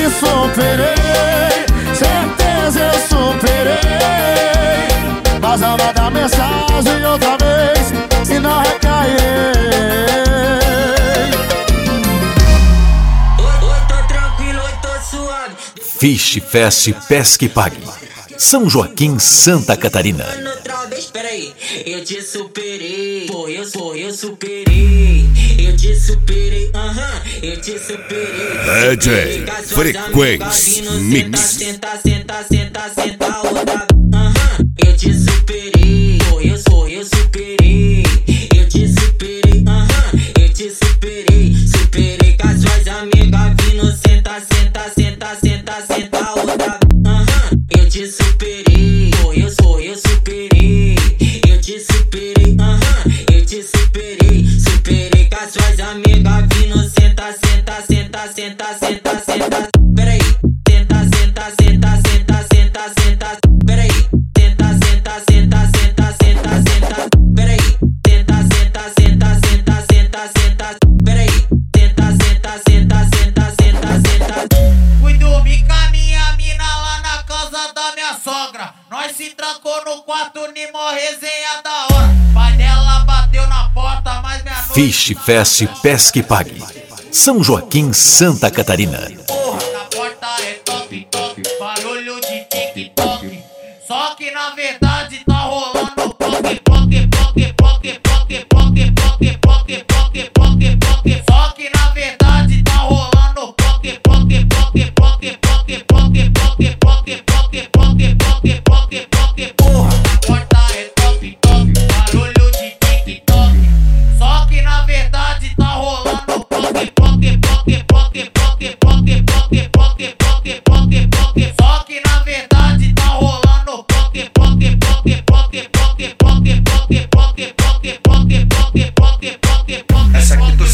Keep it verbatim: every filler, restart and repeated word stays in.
me superei, certeza eu superei. Mas eu mandar mensagem outra vez e não recaí. Oi, tô tranquilo, oi, tô suave. Fish Fest Pesque Pague, São Joaquim, Santa Catarina. Outra vez, peraí, eu te superei, pô, eu sou, eu superei, eu te superei, aham, uh-huh, eu te superei. D J Frequência Mix. Senta, senta, senta, senta, outra, aham, uh-huh, eu te superei, pô, eu sou, eu superei, eu te superei, aham, uh-huh, eu te superei, superei com as suas amigas vindo, senta, senta, senta, senta, senta, outra, aham, uh-huh, eu te superei, pô, eu sou, eu superei, eu te superei, aham, uh-huh, eu te superei, superei com as suas amigas vindo, senta, senta, senta, senta, senta, senta, peraí, senta, senta, senta, senta, senta, senta, peraí, senta, senta, senta, senta, senta, senta, peraí, senta, senta, senta, senta, senta, senta, peraí, senta, senta, senta, senta, senta, senta. Fui dormir com a minha mina lá na casa da minha sogra. Nós se trancou no quarto, Nimo, resenha da hora. Pai dela bateu na porta, mas minha noite... Fish Fest Pesque Pague, São Joaquim, Santa Catarina. A porta é toque, toque, barulho de tic-toc. Só que na verdade